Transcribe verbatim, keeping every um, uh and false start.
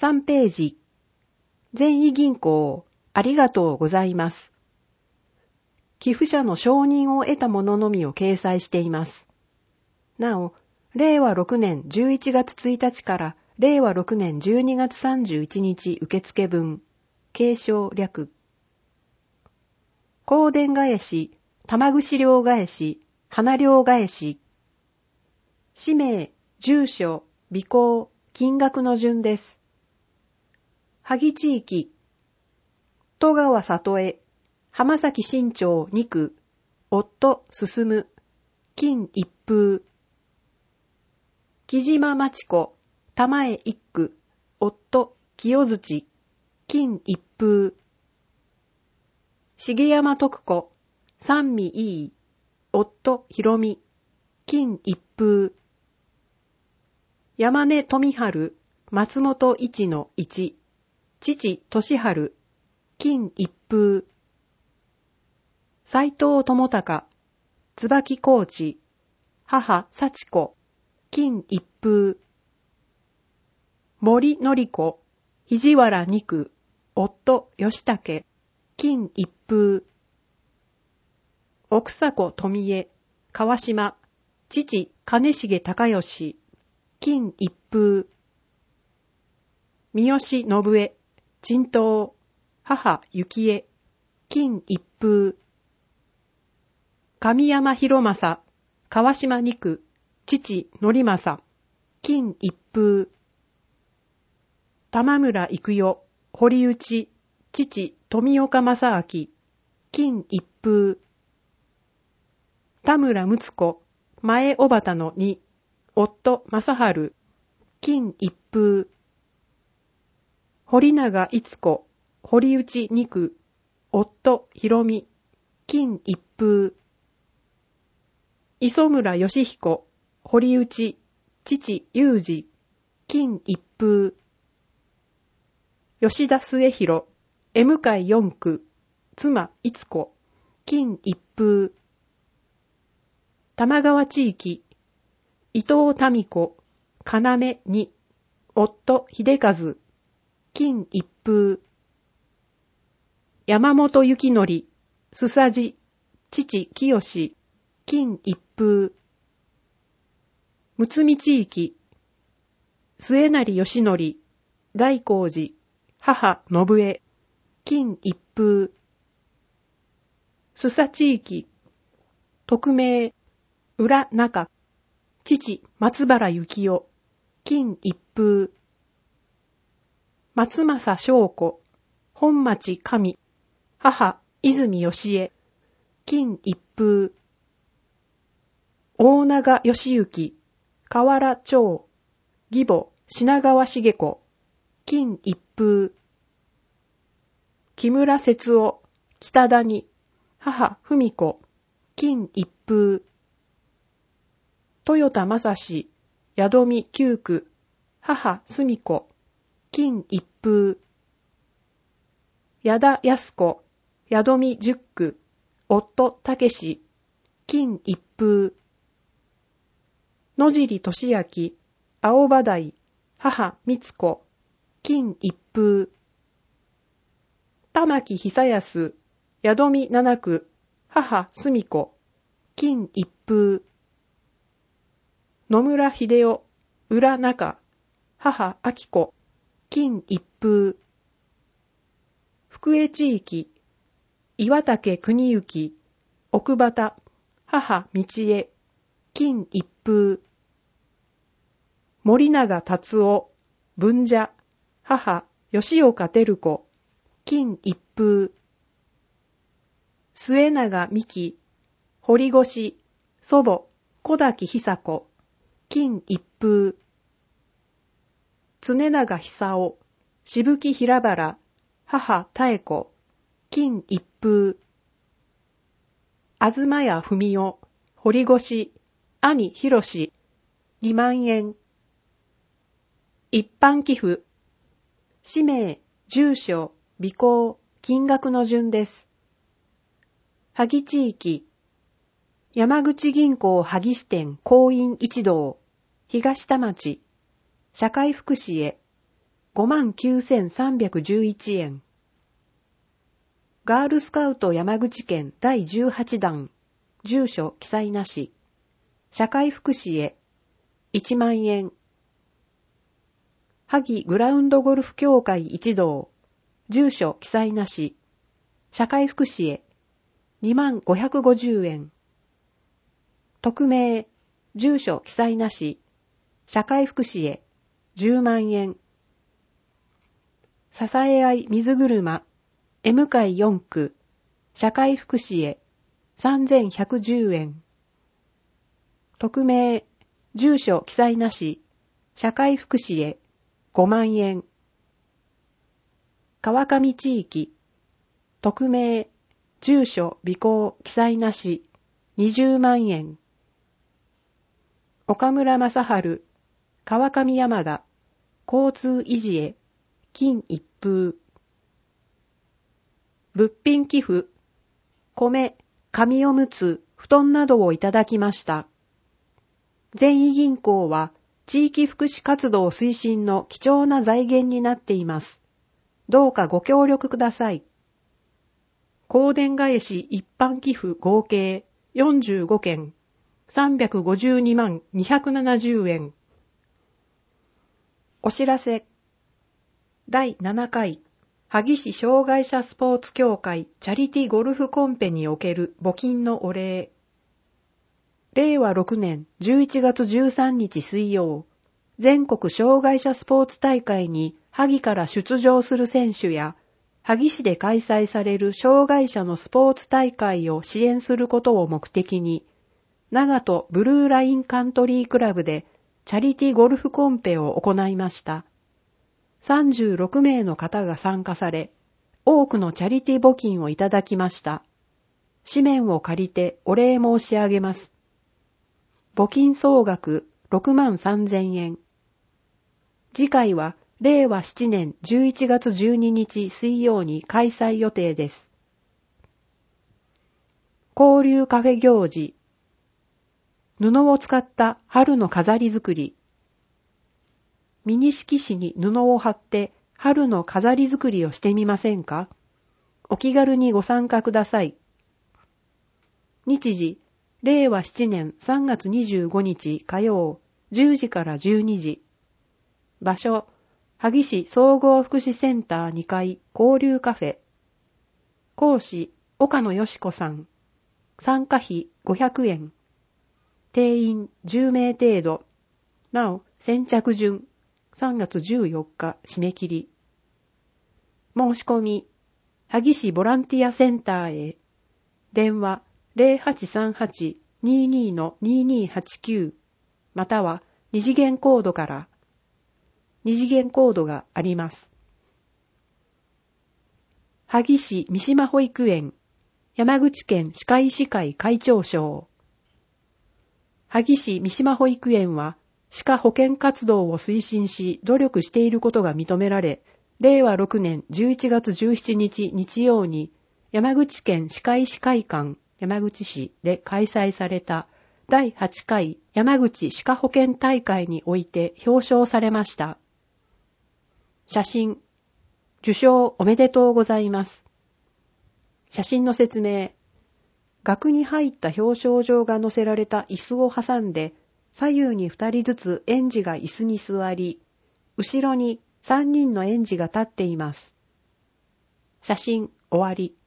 さんページ。善意銀行、ありがとうございます。寄付者の承認を得たもののみを掲載しています。なお、れいわろくねんじゅういちがつついたちかられいわろくねんじゅうにがつさんじゅういちにち受付分、継承略。香典返し、玉串料返し、花料返し。氏名、住所、尾行、金額の順です。萩地域、戸川里江、浜崎新町にく、夫進、金一風。木島町子、玉江一区、夫清槌、金一風。重山徳子、三味いい、夫ひ美、金一風。山根富春、松本一の一、父俊春、金一風。斉藤智隆、椿高知、母幸子、金一風。森典子、肘原二区、夫吉武、金一風。奥迫富江、川島、父金重隆義、金一風。三好信江、陳東、母幸恵、金一風。神山博正、川島二区、父則正、金一風。玉村育代、堀内、父富岡正明、金一風。田村睦子、前小畑の二、夫正春、金一風。堀永逸子、堀内二区、夫博美、金一風。磯村義彦、堀内、父裕二、金一風。吉田末広、江向四区、妻逸子、金一風。玉川地域、伊藤民子、要二、夫秀和、金一風。山本幸則、須佐治、父清、金一風。むつみ地域、末成義則、大光寺、母信江、金一風。須佐地域、匿名、浦中、父松原幸夫、金一風。松正翔子、本町上、母泉義恵、金一風。大長義行、河原町、義母品川茂子、金一風。木村節夫、北谷、母文子、金一風。豊田正史、宿見九区、母澄子、金一風。矢田康子、宿見十区、夫武史、金一風。野尻俊明、青葉台、母光子、金一風。玉木久康、宿見七区、母澄子、金一風。野村秀夫、浦中、母明子、金一風。福江地域、岩竹国行、奥畑、母道恵、金一風。森永達夫、文者、母吉岡照子、金一風。末永美希、堀越、祖母、小滝久子、金一風。常永久夫、渋木平原、母妙子、金一風。東谷文夫、堀越、兄博、にまんえん。一般寄付。氏名、住所、尾行、金額の順です。萩地域、山口銀行萩支店行員一同、東田町、社会福祉へ、 ごまんきゅうせんさんびゃくじゅういちえん。ガールスカウト山口県だいじゅうはちだん、住所記載なし。社会福祉へいちまんえん。萩グラウンドゴルフ協会一同、住所記載なし。社会福祉へにまんごひゃくごじゅうえん。匿名、住所記載なし。社会福祉へじゅうまんえん。支え合い水車、M 会よんく、社会福祉へさんぜんひゃくじゅうえん。匿名、住所記載なし。社会福祉へごまんえん。川上地域、匿名、住所備考記載なし。にじゅうまんえん。岡村正春、川上山田、交通維持へ金一封。物品寄付、米、紙おむつ、布団などをいただきました。善意銀行は地域福祉活動推進の貴重な財源になっています。どうかご協力ください。香典返し一般寄付合計よんじゅうごけん、さんびゃくごじゅうにまんにひゃくななじゅうえん。お知らせ。だいななかい、萩市障害者スポーツ協会チャリティゴルフコンペにおける募金のお礼。れいわろくねんじゅういちがつじゅうさんにち水曜、全国障害者スポーツ大会に萩から出場する選手や、萩市で開催される障害者のスポーツ大会を支援することを目的に、長門ブルーラインカントリークラブでチャリティゴルフコンペを行いました。さんじゅうろくめいの方が参加され、多くのチャリティ募金をいただきました。紙面を借りてお礼申し上げます。募金総額ろくまんさんぜんえん。次回はれいわななねんじゅういちがつじゅうににち水曜に開催予定です。交流カフェ行事。布を使った春の飾り作り。ミニ色紙に布を貼って春の飾り作りをしてみませんか？お気軽にご参加ください。日時、れいわななねんさんがつにじゅうごにち火曜、じゅうじからじゅうにじ。場所、萩市総合福祉センターにかい交流カフェ。講師、岡野よし子さん。参加費ごひゃくえん。定員じゅうめい程度。なお、先着順、さんがつじゅうよっか締め切り。申し込み、萩市ボランティアセンターへ。電話ゼロはちさんはち にーにー のにーにーはちきゅうまたは二次元コードから。二次元コードがあります。萩市三島保育園、山口県歯科医師会会長賞。萩市三島保育園は歯科保健活動を推進し努力していることが認められ、れいわろくねんじゅういちがつじゅうしちにち日曜に山口県歯科医師会館山口市で開催されただいはちかい山口歯科保健大会において表彰されました。写真、受賞おめでとうございます。写真の説明、額に入った表彰状が載せられた椅子を挟んで、左右にふたりずつ園児が椅子に座り、後ろにさんにんの園児が立っています。写真終わり。